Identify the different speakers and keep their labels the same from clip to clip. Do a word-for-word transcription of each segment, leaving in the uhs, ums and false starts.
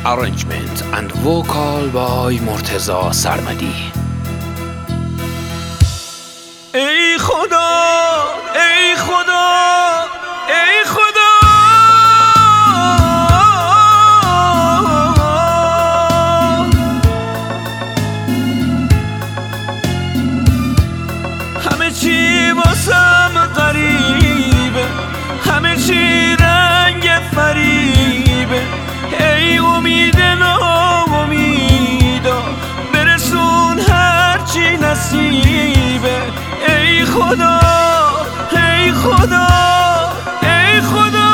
Speaker 1: arrangement and vocal by مرتضی سرمدی.
Speaker 2: ای خدا ای خدا ای خدا، همه چی واسم غریبه، همه چی رنگ فریبه. ای امید ناامیدا برسون هرچی نصیبه. ای خدا ای خدا ای خدا،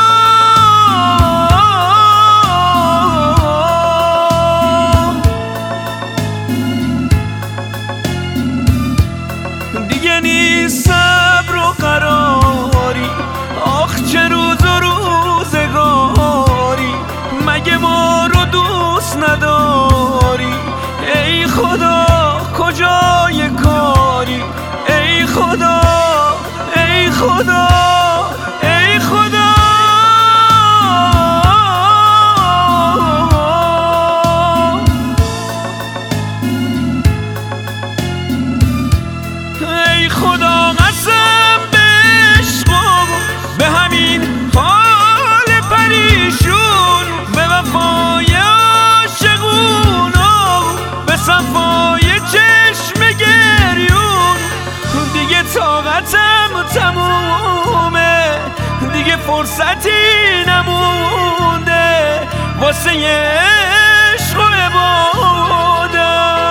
Speaker 2: دیگه نیست صبر و قراری، آخ چه روز و روزگاری، مگه ما رو دوست نداری؟ ای خدا کجای کاری؟ ای خدا ای خدا ای خدا، ای خدا قسم به عشق و به همین حال پریشون، به وفای عاشقون و به صفای چشم گریون. دیگه طاقتم تمومه، دیگه فرصتی نمونده واسه عشق و عبادت.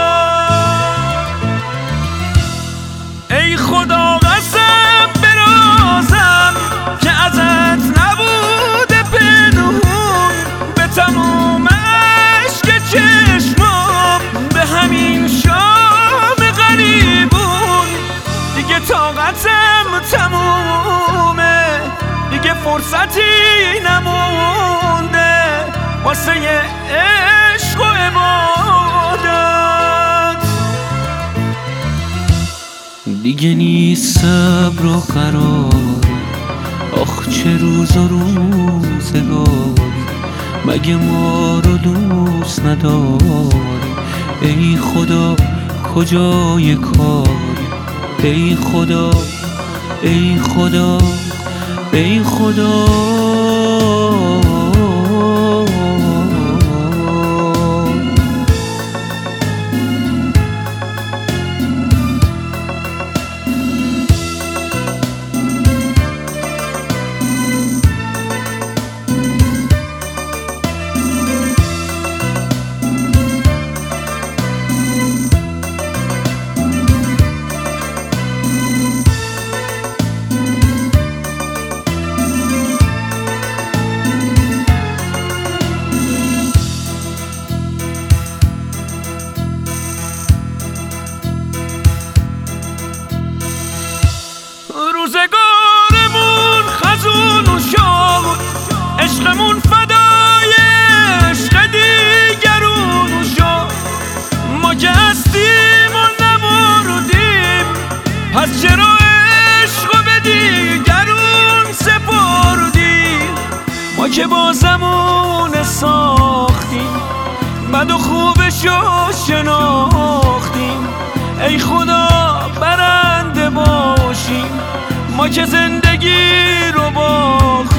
Speaker 2: ای خدا قسم برازم که ازت نبوده پنهون، به تموم عشق چشمام به همین شام غریبون. دیگه طاقتم تمومه، دیگه فرصتی نمونده واسه عشق و عبادت.
Speaker 3: دیگه نیست صبر و قراری، آخ چه روز و روزگاری، مگه ما رو دوست نداری؟ ای خدا کجای کاری؟ ای خدا ای خدا ای خدا.
Speaker 2: روزگارمون خزون و شاد، عشقمون فدای عشق دیگرون و شاد. ما که هستیم و نمردیم، پس چرا عشق به دیگرون سپردیم؟ ما که با زمون ساختیم، بد و خوبشو شناختیم. ای خدا برنده باشیم، ما که زندگی رو باختیم.